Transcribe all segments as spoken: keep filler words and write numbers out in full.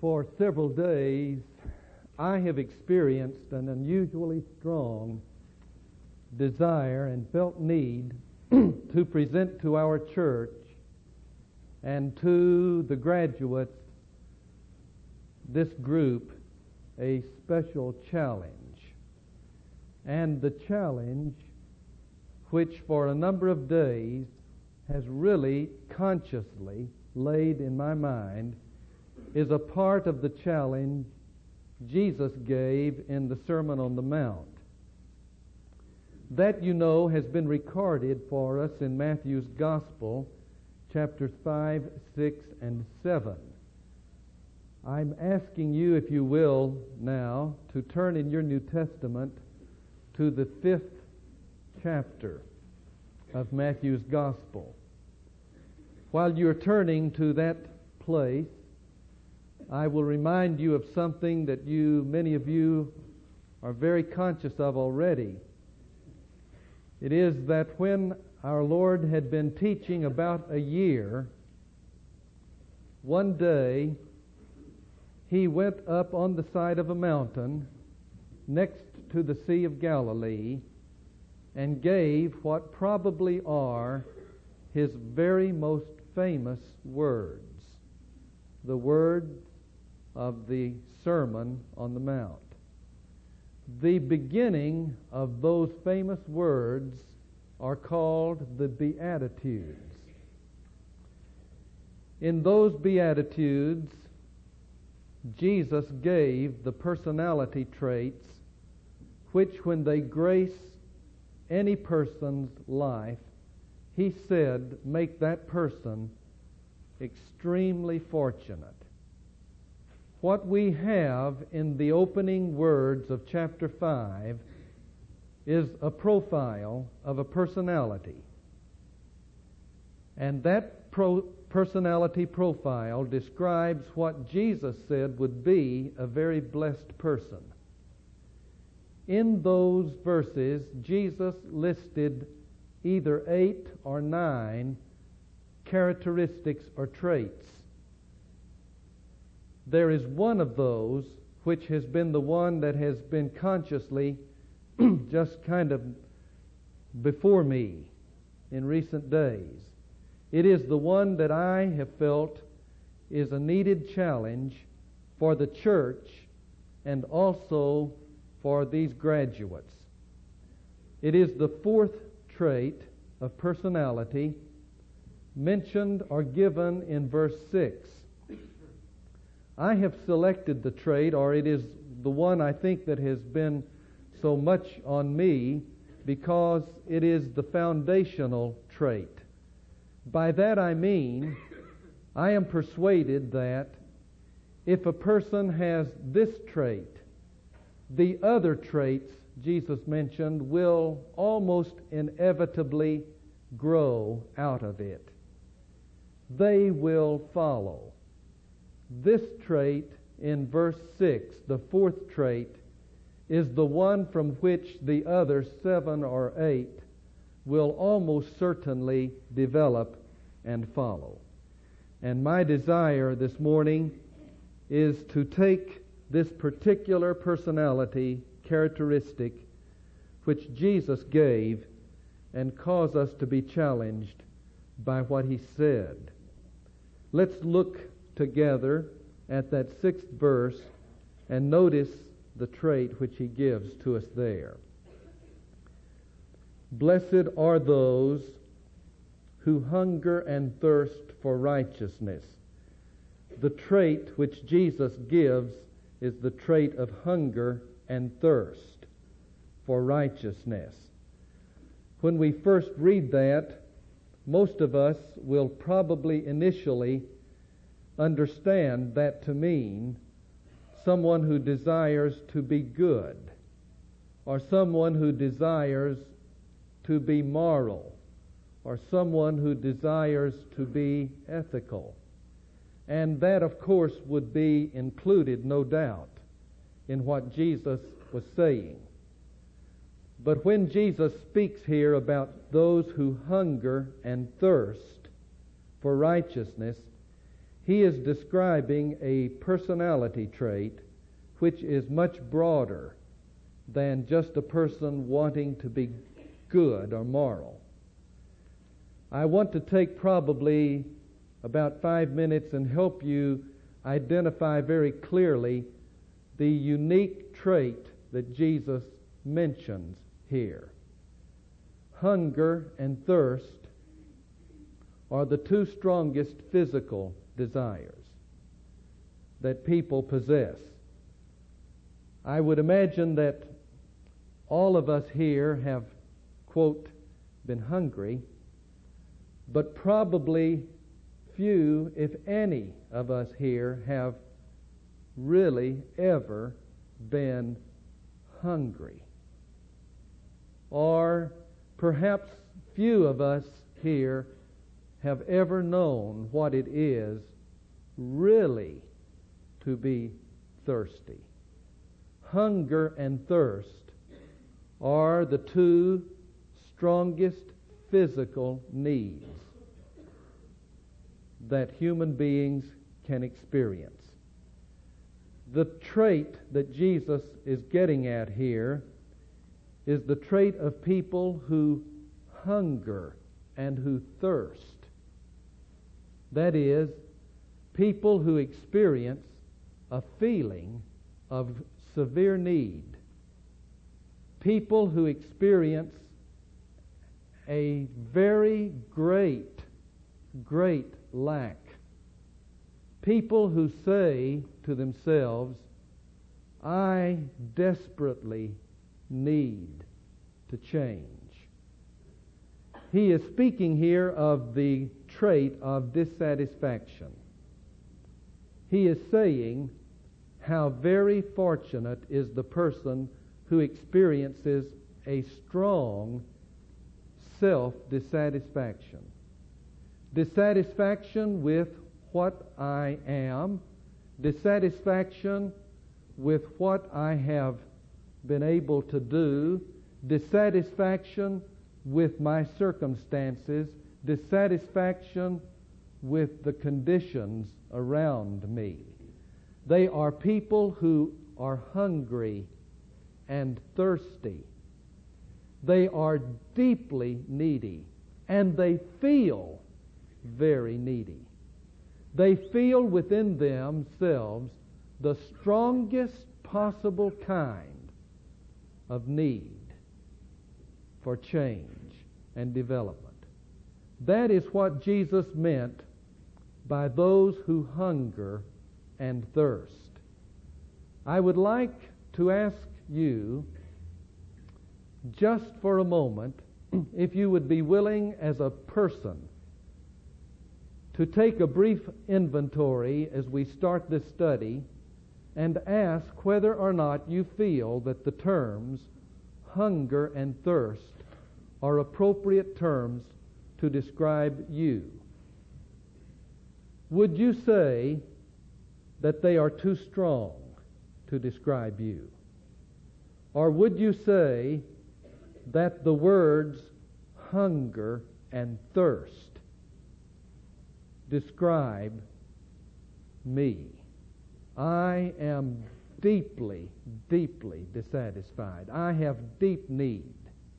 For several days, I have experienced an unusually strong desire and felt need to present to our church and to the graduates, this group, a special challenge. And the challenge, which for a number of days has really consciously laid in my mind, is a part of the challenge Jesus gave in the Sermon on the Mount. That, you know, has been recorded for us in Matthew's Gospel, chapters five, six, and seven. I'm asking you, if you will, now, to turn in your New Testament to the fifth chapter of Matthew's Gospel. While you're turning to that place, I will remind you of something that you, many of you, are very conscious of already. It is that when our Lord had been teaching about a year, one day he went up on the side of a mountain next to the Sea of Galilee and gave what probably are his very most famous words, the words of the Sermon on the Mount. The beginning of those famous words are called the Beatitudes. In those Beatitudes, Jesus gave the personality traits which, when they grace any person's life, he said, make that person extremely fortunate. What we have in the opening words of chapter five is a profile of a personality. And that pro- personality profile describes what Jesus said would be a very blessed person. In those verses, Jesus listed either eight or nine characteristics or traits. There is one of those which has been the one that has been consciously just kind of before me in recent days. It is the one that I have felt is a needed challenge for the church and also for these graduates. It is the fourth trait of personality mentioned or given in verse six. I have selected the trait, or it is the one I think that has been so much on me, because it is the foundational trait. By that I mean, I am persuaded that if a person has this trait, the other traits Jesus mentioned will almost inevitably grow out of it. They will follow. This trait in verse six, the fourth trait, is the one from which the other seven or eight will almost certainly develop and follow. And my desire this morning is to take this particular personality characteristic which Jesus gave and cause us to be challenged by what he said. Let's look together at that sixth verse and notice the trait which he gives to us there. Blessed are those who hunger and thirst for righteousness. The trait which Jesus gives is the trait of hunger and thirst for righteousness. When we first read that, most of us will probably initially understand that to mean someone who desires to be good, or someone who desires to be moral, or someone who desires to be ethical. And that, of course, would be included, no doubt, in what Jesus was saying. But when Jesus speaks here about those who hunger and thirst for righteousness, he is describing a personality trait which is much broader than just a person wanting to be good or moral. I want to take probably about five minutes and help you identify very clearly the unique trait that Jesus mentions here. Hunger and thirst are the two strongest physical desires that people possess. I would imagine that all of us here have, quote, been hungry, but probably few, if any, of us here have really ever been hungry. Or perhaps few of us here have ever known what it is really to be thirsty. Hunger and thirst are the two strongest physical needs that human beings can experience. The trait that Jesus is getting at here is the trait of people who hunger and who thirst. That is, people who experience a feeling of severe need. People who experience a very great, great lack. People who say to themselves, I desperately need to change. He is speaking here of the trait of dissatisfaction. He is saying how very fortunate is the person who experiences a strong self-dissatisfaction. Dissatisfaction with what I am, dissatisfaction with what I have been able to do, dissatisfaction with my circumstances, dissatisfaction with the conditions around me. They are people who are hungry and thirsty. They are deeply needy, and they feel very needy. They feel within themselves the strongest possible kind of need for change and development. That is what Jesus meant by those who hunger and thirst. I would like to ask you, just for a moment, if you would be willing as a person to take a brief inventory as we start this study and ask whether or not you feel that the terms hunger and thirst are appropriate terms to describe you. Would you say that they are too strong to describe you? Or would you say that the words hunger and thirst describe me? I am deeply, deeply dissatisfied. I have deep need.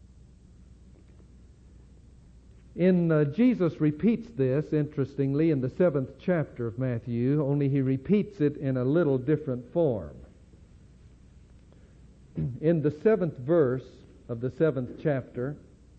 In uh, Jesus repeats this, interestingly, in the seventh chapter of Matthew, only he repeats it in a little different form. In the seventh verse of the seventh chapter,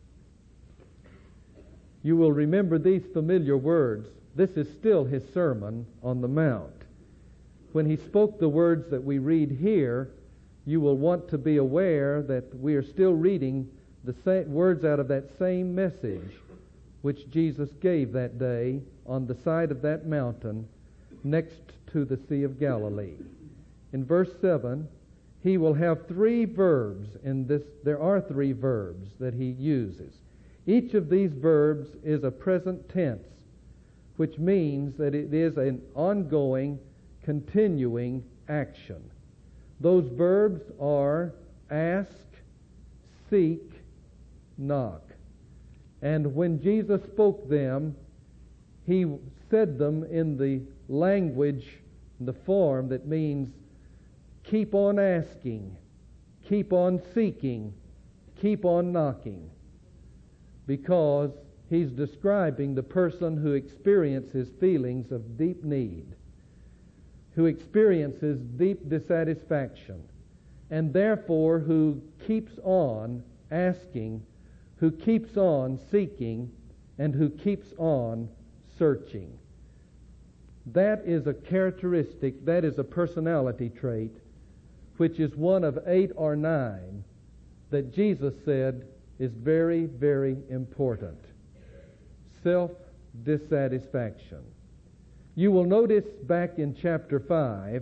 you will remember these familiar words. This is still his Sermon on the Mount. When he spoke the words that we read here, you will want to be aware that we are still reading the same words out of that same message which Jesus gave that day on the side of that mountain next to the Sea of Galilee. In verse seven, he will have three verbs in this. There are three verbs that he uses. Each of these verbs is a present tense, which means that it is an ongoing, continuing action. Those verbs are ask, seek, knock. And when Jesus spoke them, he said them in the language, the form that means keep on asking, keep on seeking, keep on knocking, because he's describing the person who experiences feelings of deep need, who experiences deep dissatisfaction, and therefore who keeps on asking, who keeps on seeking, and who keeps on searching. That is a characteristic, that is a personality trait, which is one of eight or nine that Jesus said is very, very important. Self-dissatisfaction. You will notice back in chapter five,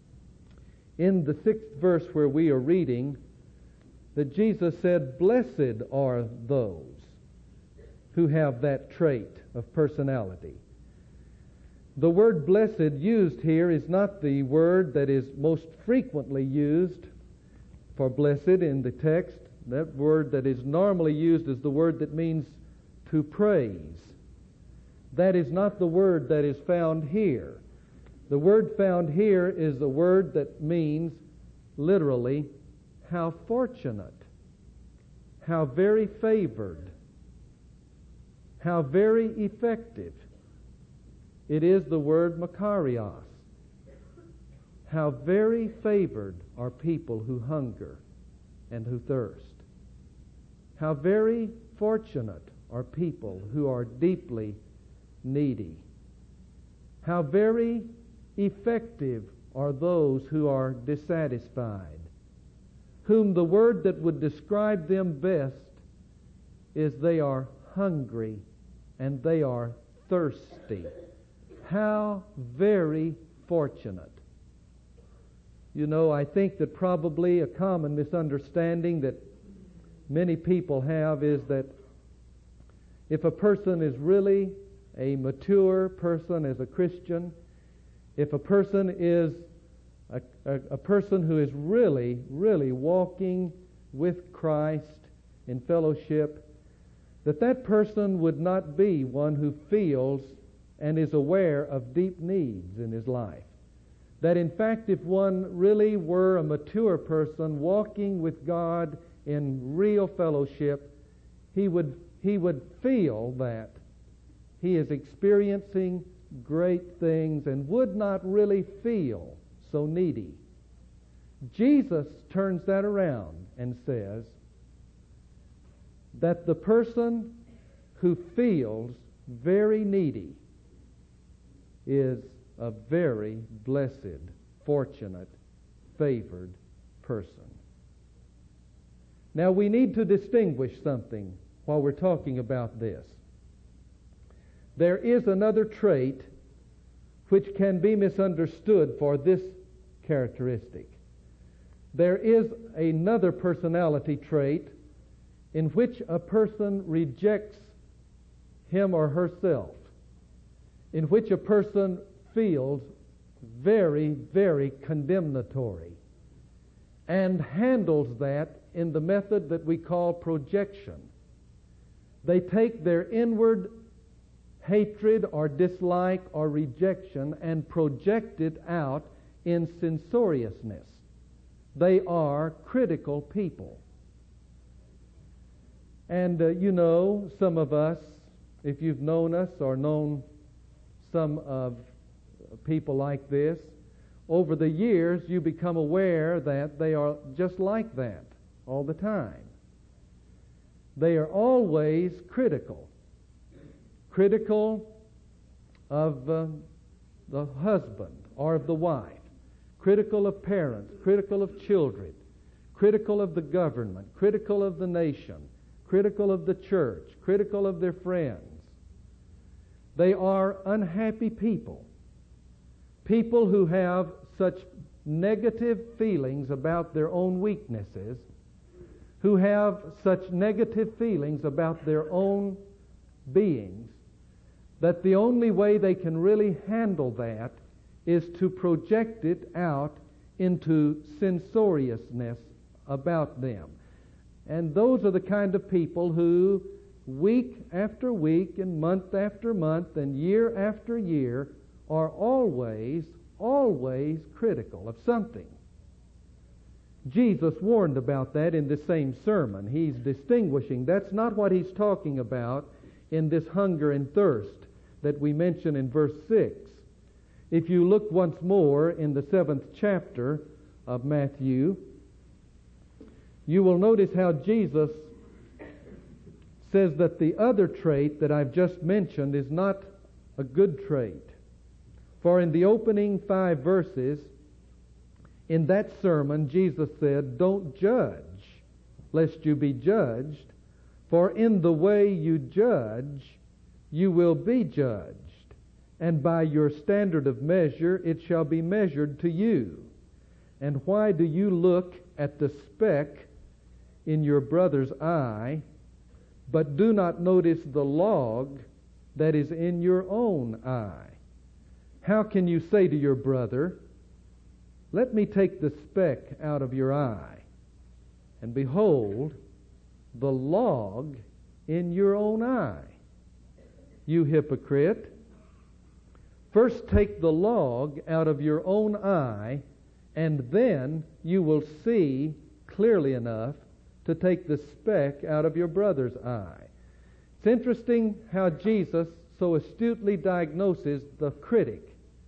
in the sixth verse where we are reading, that Jesus said, "Blessed are those who have that trait of personality." The word blessed used here is not the word that is most frequently used for blessed in the text. That word that is normally used is the word that means to praise. That is not the word that is found here. The word found here is a word that means, literally, how fortunate, how very favored, how very effective. It is the word makarios. How very favored are people who hunger and who thirst. How very fortunate are people who are deeply needy. How very effective are those who are dissatisfied, whom the word that would describe them best is they are hungry and they are thirsty. How very fortunate. You know, I think that probably a common misunderstanding that many people have is that if a person is really a mature person as a Christian, if a person is a, a, a person who is really, really walking with Christ in fellowship, that that person would not be one who feels and is aware of deep needs in his life. That in fact, if one really were a mature person walking with God in real fellowship, he would he would feel that he is experiencing great things and would not really feel so needy. Jesus turns that around and says that the person who feels very needy is a very blessed, fortunate, favored person. Now we need to distinguish something while we're talking about this. There is another trait which can be misunderstood for this characteristic. There is another personality trait in which a person rejects him or herself, in which a person feels very, very condemnatory and handles that in the method that we call projection. They take their inward hatred or dislike or rejection and project it out in censoriousness. They are critical people. And uh, you know, some of us, if you've known us or known some of people like this, over the years you become aware that they are just like that all the time. They are always critical. Critical of uh, the husband or of the wife. Critical of parents. Critical of children. Critical of the government. Critical of the nation. Critical of the church. Critical of their friends. They are unhappy people. People who have such negative feelings about their own weaknesses, who have such negative feelings about their own beings, that the only way they can really handle that is to project it out into censoriousness about them. And those are the kind of people who, week after week and month after month and year after year, are always, always critical of something. Jesus warned about that in the same sermon. He's distinguishing. That's not what he's talking about in this hunger and thirst that we mention in verse six. If you look once more in the seventh chapter of Matthew, you will notice how Jesus says that the other trait that I've just mentioned is not a good trait. For in the opening five verses, in that sermon, Jesus said, "Don't judge, lest you be judged, for in the way you judge, you will be judged, and by your standard of measure it shall be measured to you. And why do you look at the speck in your brother's eye, but do not notice the log that is in your own eye? How can you say to your brother, 'Let me take the speck out of your eye,' and behold, the log in your own eye? You hypocrite, first take the log out of your own eye, and then you will see clearly enough to take the speck out of your brother's eye." It's interesting how Jesus so astutely diagnoses the critic.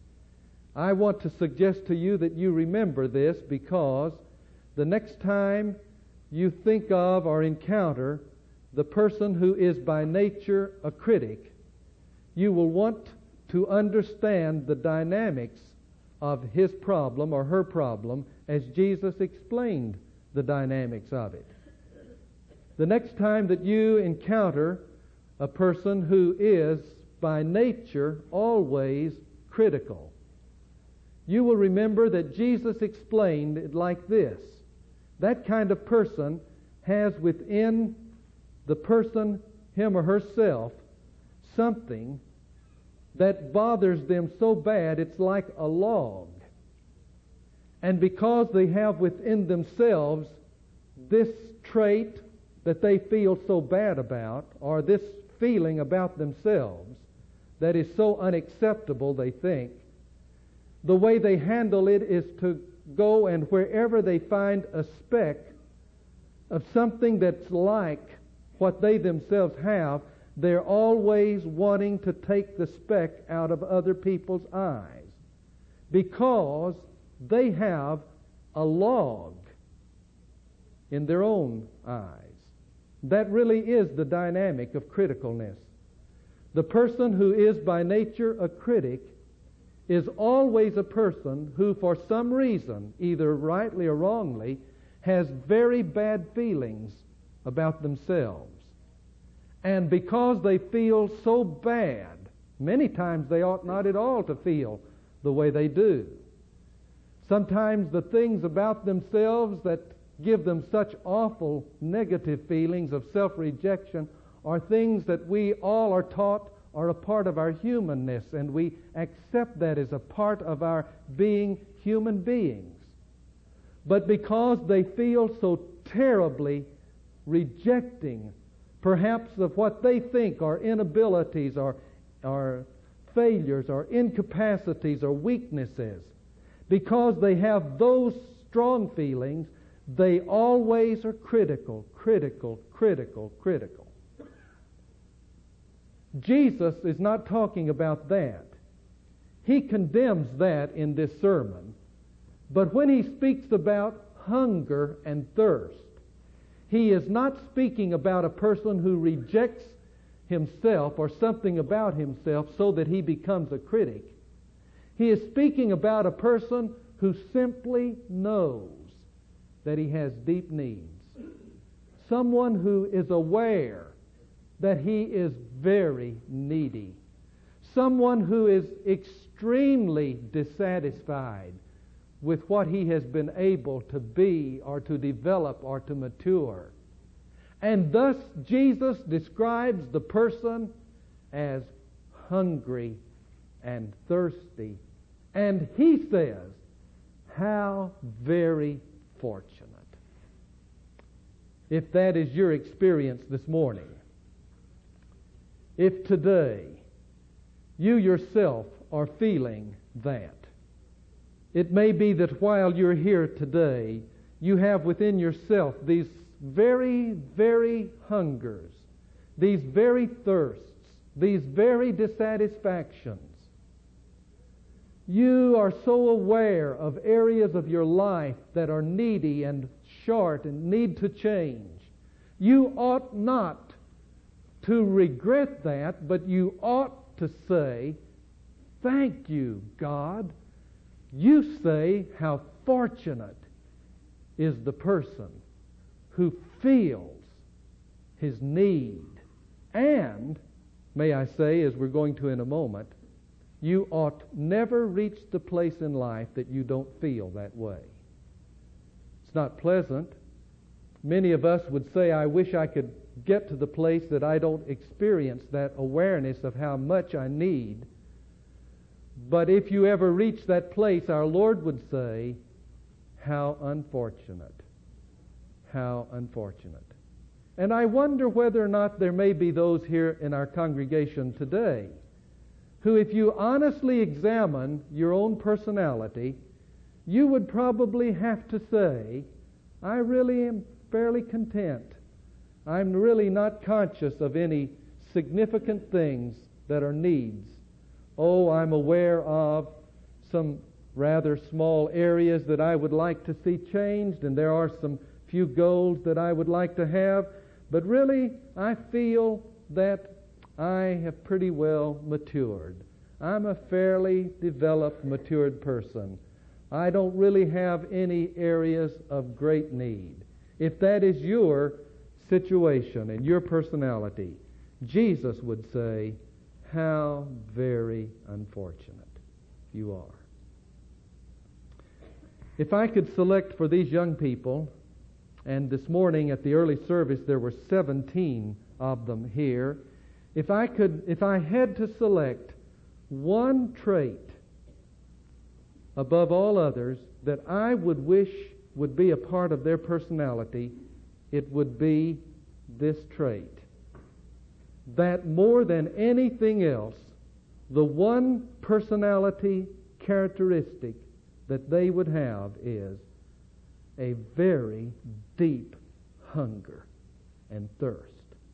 I want to suggest to you that you remember this, because the next time you think of or encounter the person who is by nature a critic, you will want to understand the dynamics of his problem or her problem as Jesus explained the dynamics of it. The next time that you encounter a person who is by nature always critical, you will remember that Jesus explained it like this. That kind of person has within the person, him or herself, something that bothers them so bad it's like a log. And because they have within themselves this trait that they feel so bad about, or this feeling about themselves that is so unacceptable, they think, the way they handle it is to go and wherever they find a speck of something that's like what they themselves have, they're always wanting to take the speck out of other people's eyes, because they have a log in their own eyes. That really is the dynamic of criticalness. The person who is by nature a critic is always a person who, for some reason, either rightly or wrongly, has very bad feelings about themselves. And because they feel so bad, many times they ought not at all to feel the way they do. Sometimes the things about themselves that give them such awful negative feelings of self-rejection are things that we all are taught are a part of our humanness, and we accept that as a part of our being human beings. But because they feel so terribly rejecting, perhaps of what they think are inabilities or, or failures or incapacities or weaknesses, because they have those strong feelings, they always are critical, critical, critical, critical. Jesus is not talking about that. He condemns that in this sermon. But when he speaks about hunger and thirst, he is not speaking about a person who rejects himself or something about himself so that he becomes a critic. He is speaking about a person who simply knows that he has deep needs. Someone who is aware that he is very needy. Someone who is extremely dissatisfied with what he has been able to be or to develop or to mature. And thus Jesus describes the person as hungry and thirsty. And he says, how very fortunate. If that is your experience this morning, if today you yourself are feeling that. It may be that while you're here today, you have within yourself these very, very hungers, these very thirsts, these very dissatisfactions. You are so aware of areas of your life that are needy and short and need to change. You ought not to regret that, but you ought to say, "Thank you, God." You say, "How fortunate is the person who feels his need." And, may I say, as we're going to in a moment, you ought never reach the place in life that you don't feel that way. It's not pleasant. Many of us would say, "I wish I could get to the place that I don't experience that awareness of how much I need." But if you ever reach that place, our Lord would say, "How unfortunate, how unfortunate." And I wonder whether or not there may be those here in our congregation today who, if you honestly examine your own personality, you would probably have to say, "I really am fairly content. I'm really not conscious of any significant things that are needs. Oh, I'm aware of some rather small areas that I would like to see changed, and there are some few goals that I would like to have, but really I feel that I have pretty well matured. I'm a fairly developed, matured person. I don't really have any areas of great need." If that is your situation and your personality, Jesus would say, "How very unfortunate you are." If I could select for these young people, and this morning at the early service there were seventeen of them here, if I could, if I had to select one trait above all others that I would wish would be a part of their personality, it would be this trait. That more than anything else, the one personality characteristic that they would have is a very deep hunger and thirst.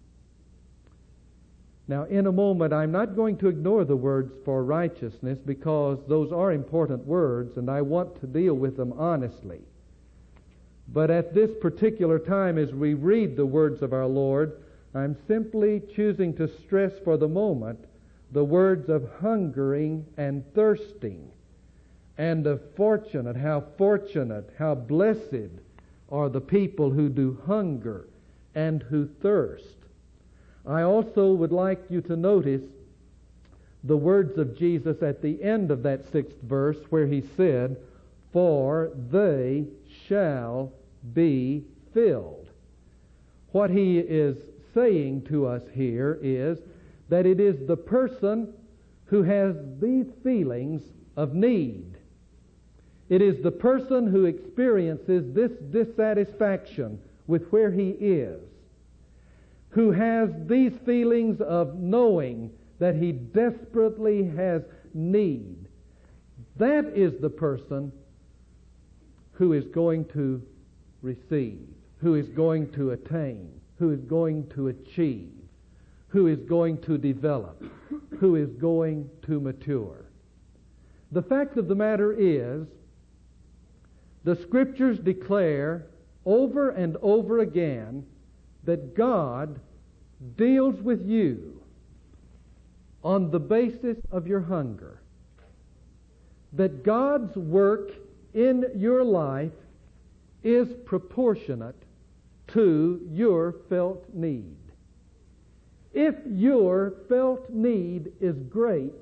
Now, in a moment, I'm not going to ignore the words "for righteousness," because those are important words, and I want to deal with them honestly. But at this particular time, as we read the words of our Lord, I'm simply choosing to stress for the moment the words of hungering and thirsting, and of fortunate, how fortunate, how blessed are the people who do hunger and who thirst. I also would like you to notice the words of Jesus at the end of that sixth verse where he said, "For they shall be filled." What he is saying to us here is that it is the person who has these feelings of need. It is the person who experiences this dissatisfaction with where he is, who has these feelings of knowing that he desperately has need. That is the person who is going to receive, who is going to attain, who is going to achieve, who is going to develop, who is going to mature. The fact of the matter is, the Scriptures declare over and over again that God deals with you on the basis of your hunger. That God's work in your life is proportionate to your felt need. If your felt need is great,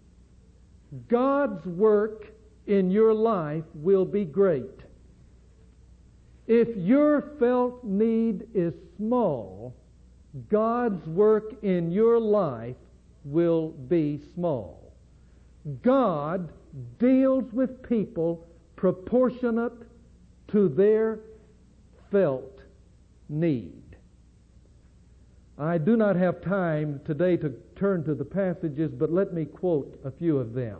God's work in your life will be great. If your felt need is small, God's work in your life will be small. God deals with people proportionate to their felt need. I do not have time today to turn to the passages, but let me quote a few of them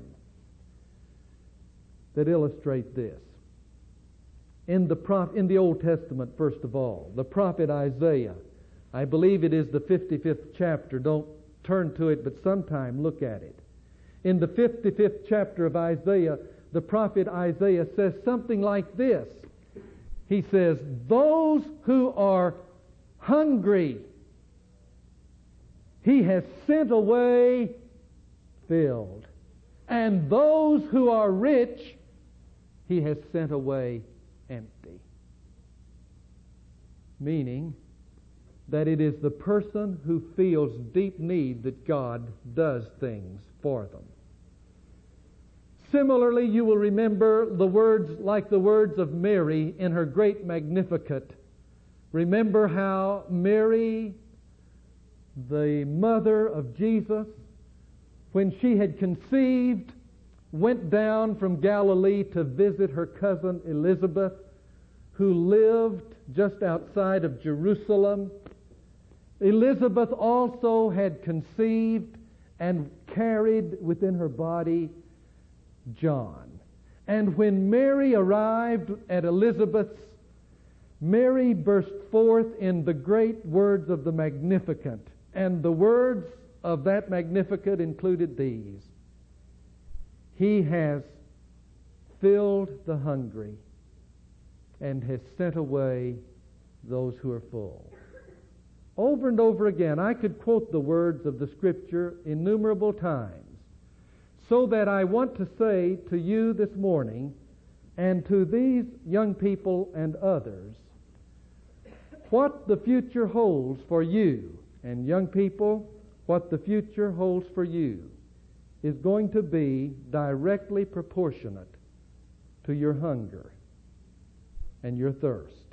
that illustrate this. In the prof- in the Old Testament, first of all, the prophet Isaiah, I believe it is the fifty-fifth chapter. Don't turn to it, but sometime look at it. In the fifty-fifth chapter of Isaiah, the prophet Isaiah says something like this. He says, "Those who are hungry, He has sent away filled. And those who are rich, He has sent away empty." Meaning that it is the person who feels deep need that God does things for them. Similarly, you will remember the words like the words of Mary in her great Magnificat. Remember how Mary, the mother of Jesus, when she had conceived, went down from Galilee to visit her cousin Elizabeth, who lived just outside of Jerusalem. Elizabeth also had conceived and carried within her body John. And when Mary arrived at Elizabeth's, Mary burst forth in the great words of the Magnificat. And the words of that Magnificat included these: "He has filled the hungry and has sent away those who are full." Over and over again, I could quote the words of the Scripture innumerable times, so that I want to say to you this morning, and to these young people and others, what the future holds for you. And young people, what the future holds for you is going to be directly proportionate to your hunger and your thirst.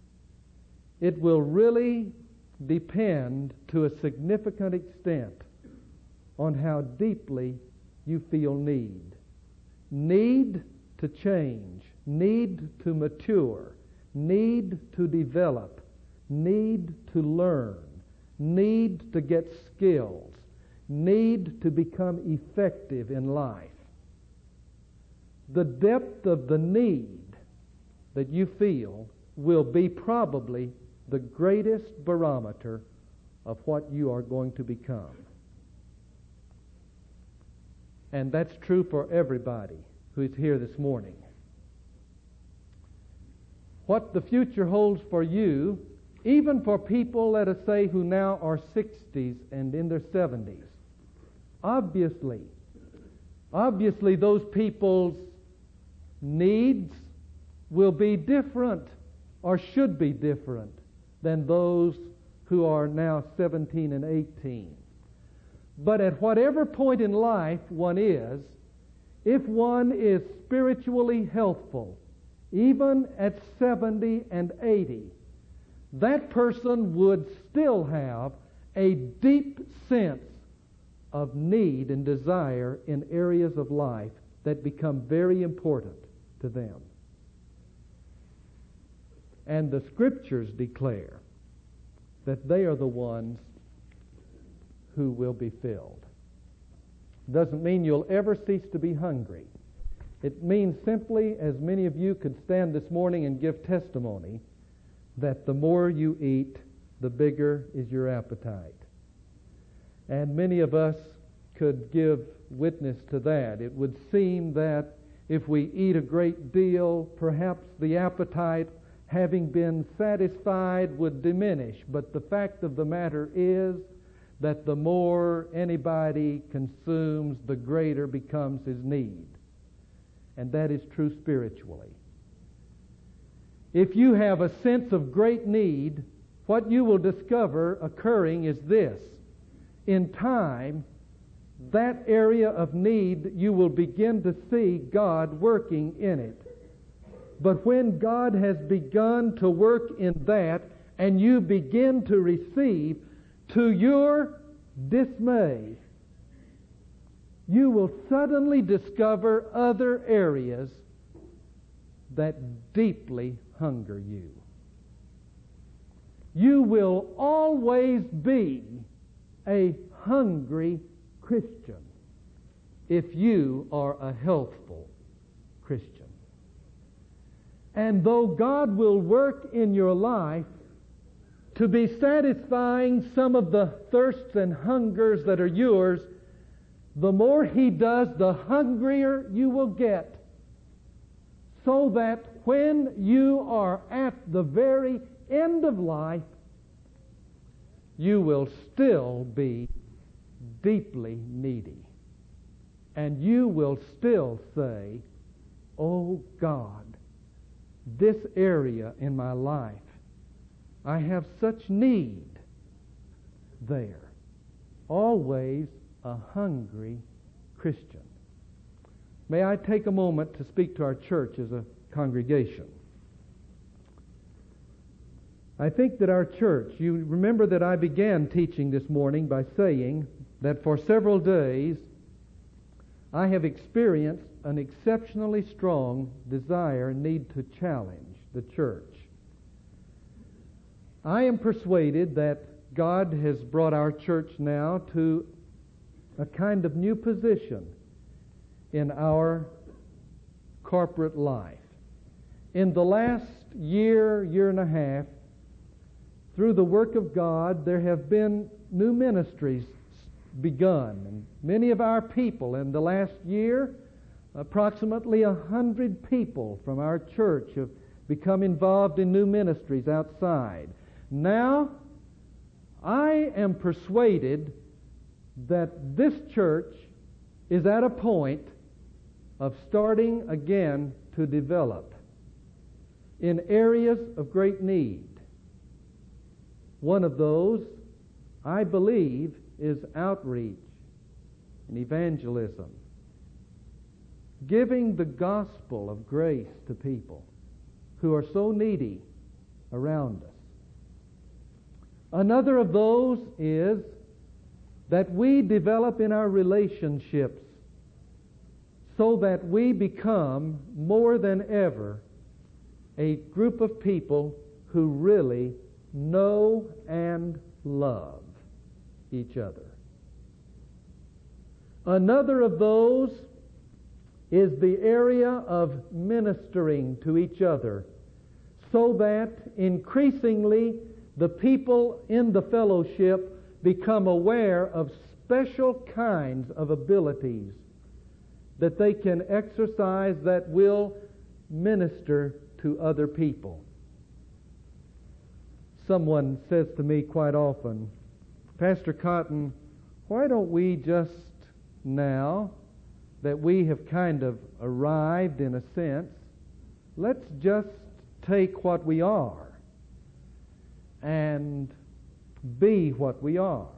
It will really depend to a significant extent on how deeply you feel need. Need to change, need to mature, need to develop, need to learn, need to get skills, need to become effective in life. The depth of the need that you feel will be probably the greatest barometer of what you are going to become. And that's true for everybody who is here this morning. What the future holds for you, even for people, let us say, who now are sixties and in their seventies, obviously, obviously those people's needs will be different, or should be different, than those who are now seventeen and eighteen. But at whatever point in life one is, if one is spiritually healthful, even at seventy and eighty, that person would still have a deep sense of need and desire in areas of life that become very important to them. And the Scriptures declare that they are the ones who will be filled. Doesn't mean you'll ever cease to be hungry. It means simply, as many of you could stand this morning and give testimony, that the more you eat, the bigger is your appetite. And many of us could give witness to that. It would seem that if we eat a great deal, perhaps the appetite, having been satisfied, would diminish. But the fact of the matter is that the more anybody consumes, the greater becomes his need. And that is true spiritually. If you have a sense of great need, what you will discover occurring is this. In time, that area of need, you will begin to see God working in it. But when God has begun to work in that, and you begin to receive, to your dismay, you will suddenly discover other areas that deeply hunger you. you will always be a hungry Christian if you are a healthful Christian. And though God will work in your life to be satisfying some of the thirsts and hungers that are yours, the more He does, the hungrier you will get, so that when you are at the very end of life, you will still be deeply needy. And you will still say, "Oh God, this area in my life, I have such need there." Always a hungry Christian. May I take a moment to speak to our church as a congregation? I think that our church, you remember that I began teaching this morning by saying that for several days I have experienced an exceptionally strong desire and need to challenge the church. I am persuaded that God has brought our church now to a kind of new position in our corporate life. In the last year, year and a half, through the work of God, there have been new ministries begun. And many of our people in the last year, approximately a hundred people from our church have become involved in new ministries outside. Now, I am persuaded that this church is at a point of starting again to develop in areas of great need. One of those, I believe, is outreach and evangelism, giving the gospel of grace to people who are so needy around us. Another of those is that we develop in our relationships so that we become more than ever a group of people who really know and love each other. Another of those is the area of ministering to each other, so that increasingly the people in the fellowship become aware of special kinds of abilities that they can exercise that will minister to other people. Someone says to me quite often, "Pastor Cotton, why don't we just now that we have kind of arrived in a sense, let's just take what we are and be what we are."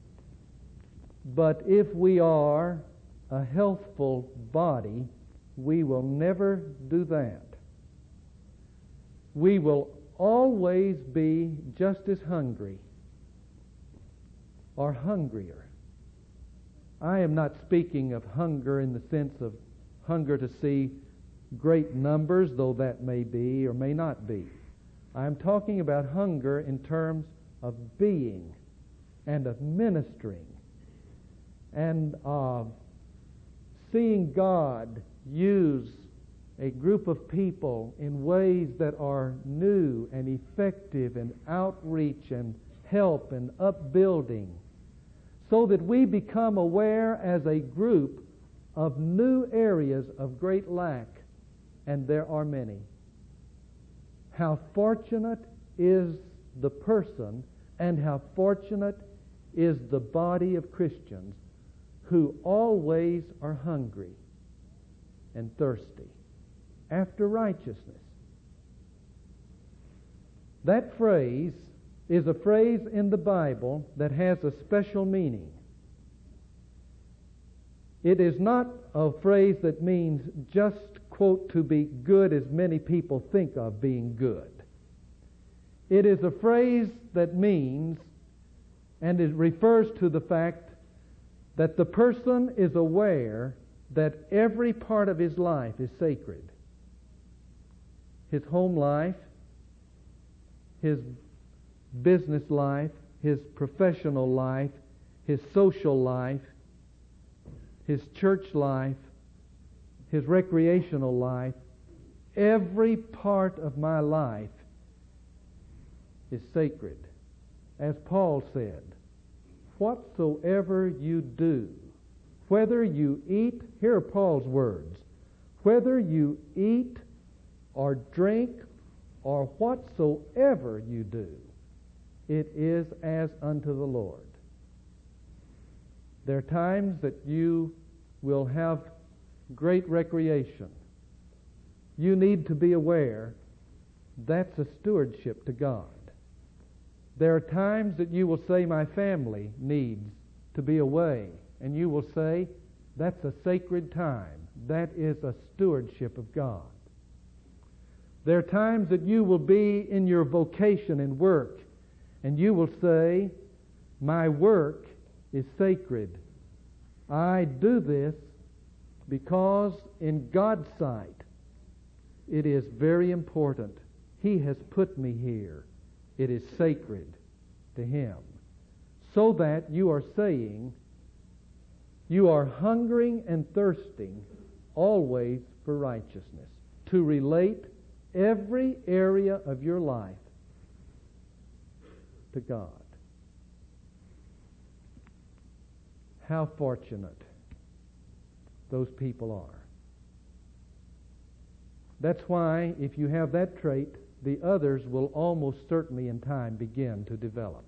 But if we are a healthful body, we will never do that. We will always be just as hungry or hungrier. I am not speaking of hunger in the sense of hunger to see great numbers, though that may be or may not be. I am talking about hunger in terms of being and of ministering and of seeing God use a group of people in ways that are new and effective and outreach and help and upbuilding, so that we become aware as a group of new areas of great lack, and there are many. How fortunate is the person and how fortunate is the body of Christians who always are hungry and thirsty after righteousness. That phrase is a phrase in the Bible that has a special meaning. It is not a phrase that means just, quote, to be good as many people think of being good. It is a phrase that means, and it refers to the fact that the person is aware that every part of his life is sacred. His home life, his business life, his professional life, his social life, his church life, his recreational life. Every part of my life is sacred. As Paul said, whatsoever you do, whether you eat, here are Paul's words, whether you eat or drink or whatsoever you do, it is as unto the Lord. There are times that you will have great recreation. You need to be aware that's a stewardship to God. There are times that you will say, my family needs to be away, and you will say, that's a sacred time. That is a stewardship of God. There are times that you will be in your vocation and work, and you will say, my work is sacred. I do this because in God's sight it is very important. He has put me here. It is sacred to Him. So that you are saying, you are hungering and thirsting always for righteousness, to relate every area of your life to God. How fortunate those people are. That's why, if you have that trait, the others will almost certainly in time begin to develop.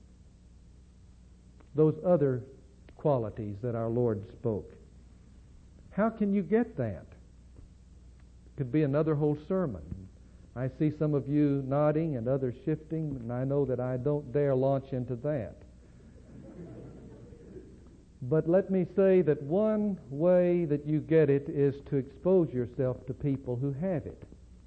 Those other qualities that our Lord spoke. How can you get that? Could be another whole sermon. I see some of you nodding and others shifting, and I know that I don't dare launch into that. But let me say that one way that you get it is to expose yourself to people who have it.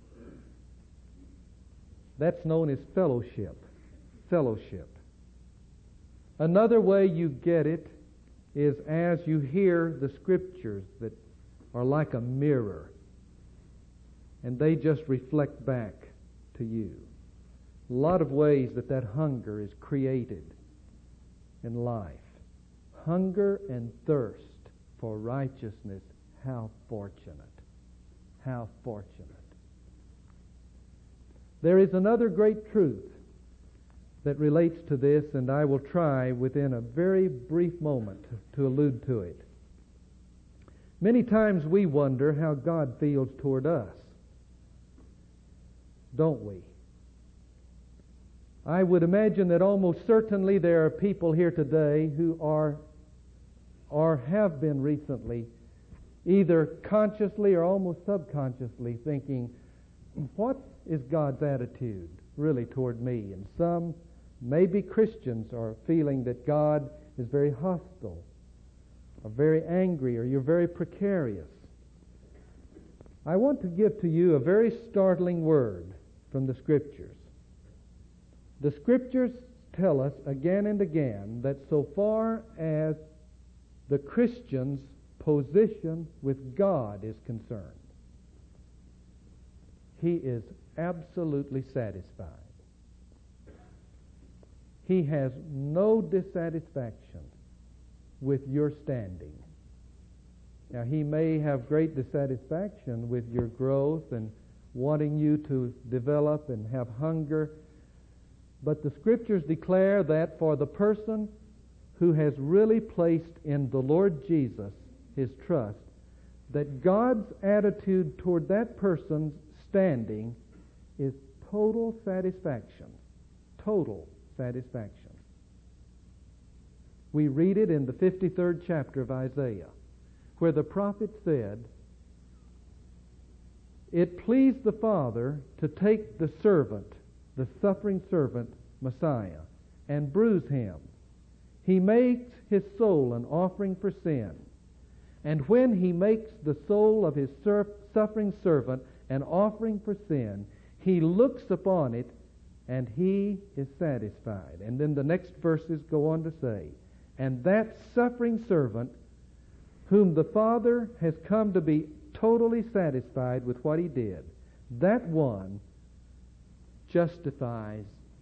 That's known as fellowship. Fellowship. Another way you get it is as you hear the Scriptures that are like a mirror, and they just reflect back to you. A lot of ways that that hunger is created in life. Hunger and thirst for righteousness. How fortunate. How fortunate. There is another great truth that relates to this, and I will try within a very brief moment to allude to it. Many times we wonder how God feels toward us, don't we? I would imagine that almost certainly there are people here today who are or have been recently either consciously or almost subconsciously thinking, what is God's attitude really toward me? And some, maybe Christians, are feeling that God is very hostile or very angry, or you're very precarious. I want to give to you a very startling word from the Scriptures. The Scriptures tell us again and again that so far as the Christian's position with God is concerned, he is absolutely satisfied. He has no dissatisfaction with your standing. Now, he may have great dissatisfaction with your growth and wanting you to develop and have hunger, but the Scriptures declare that for the person who has really placed in the Lord Jesus his trust, that God's attitude toward that person's standing is total satisfaction. Total satisfaction. We read it in the fifty-third chapter of Isaiah, where the prophet said, it pleased the Father to take the servant, the suffering servant, Messiah, and bruise him. He makes his soul an offering for sin. And when he makes the soul of his sur- suffering servant an offering for sin, he looks upon it and he is satisfied. And then the next verses go on to say, and that suffering servant, whom the Father has come to be totally satisfied with what he did, that one justifies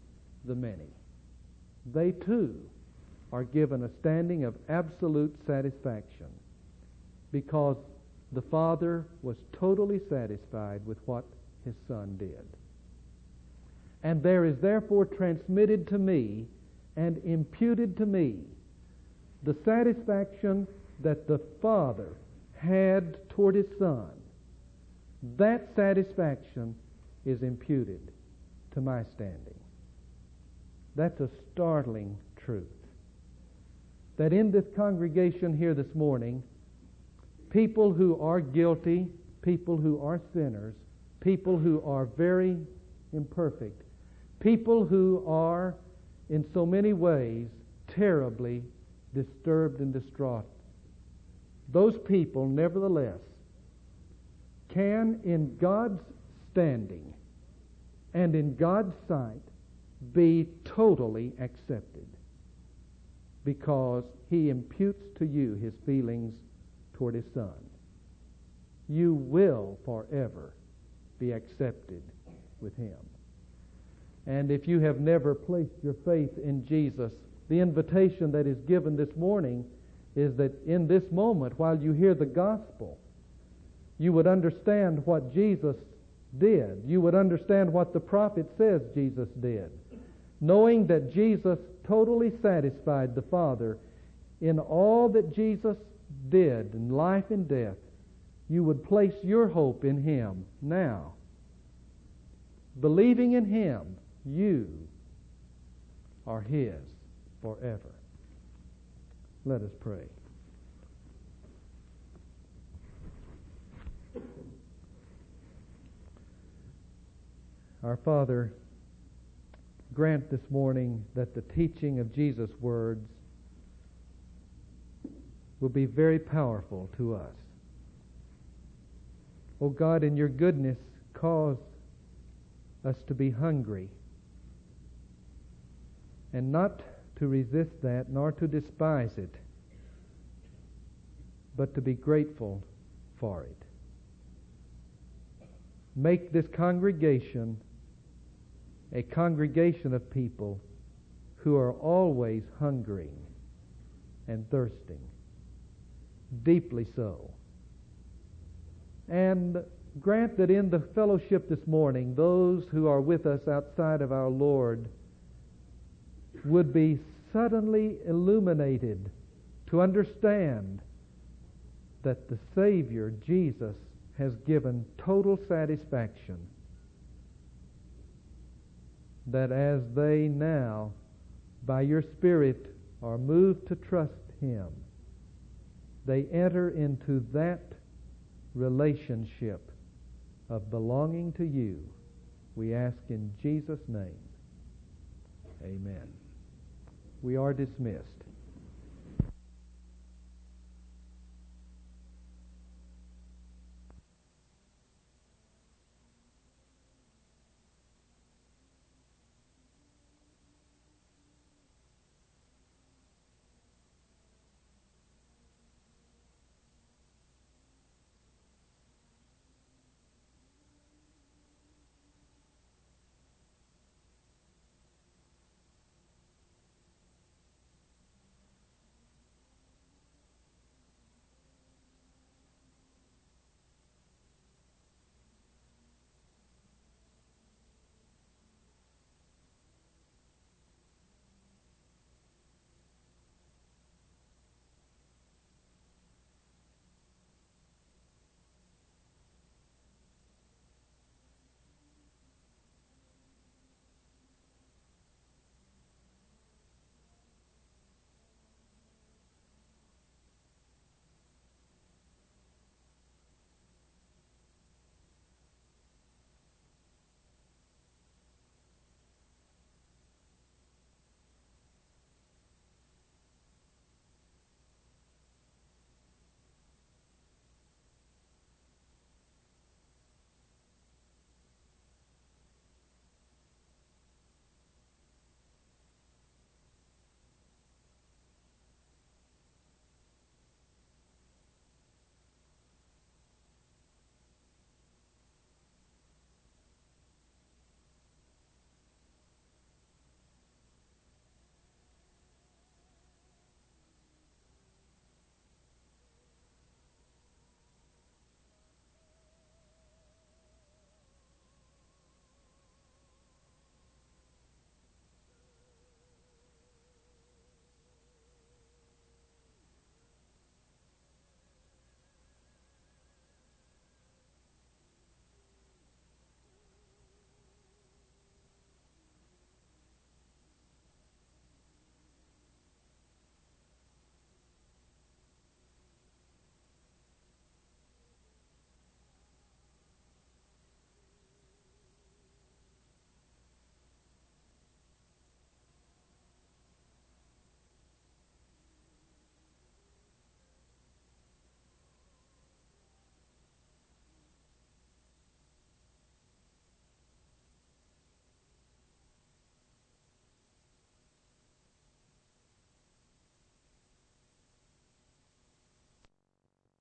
the many. They too are given a standing of absolute satisfaction because the Father was totally satisfied with what His Son did. And there is therefore transmitted to me and imputed to me the satisfaction that the Father had toward His Son. That satisfaction is imputed to my standing. That's a startling truth. That in this congregation here this morning, people who are guilty, people who are sinners, people who are very imperfect, people who are in so many ways terribly disturbed and distraught, those people nevertheless can in God's standing and in God's sight be totally accepted because He imputes to you His feelings toward His Son. You will forever be accepted with Him. And if you have never placed your faith in Jesus, the invitation that is given this morning is that in this moment, while you hear the gospel, you would understand what Jesus did. You would understand what the prophet says Jesus did. Knowing that Jesus totally satisfied the Father in all that Jesus did in life and death, you would place your hope in Him now. Believing in Him, you are His forever. Let us pray. Our Father, grant this morning that the teaching of Jesus' words will be very powerful to us. O God, in your goodness, cause us to be hungry and not to resist that, nor to despise it, but to be grateful for it. Make this congregation a congregation of people who are always hungering and thirsting, deeply so. And grant that in the fellowship this morning, those who are with us outside of our Lord would be suddenly illuminated to understand that the Savior, Jesus, has given total satisfaction, that as they now, by your Spirit, are moved to trust Him, they enter into that relationship of belonging to you. We ask in Jesus' name. Amen. We are dismissed.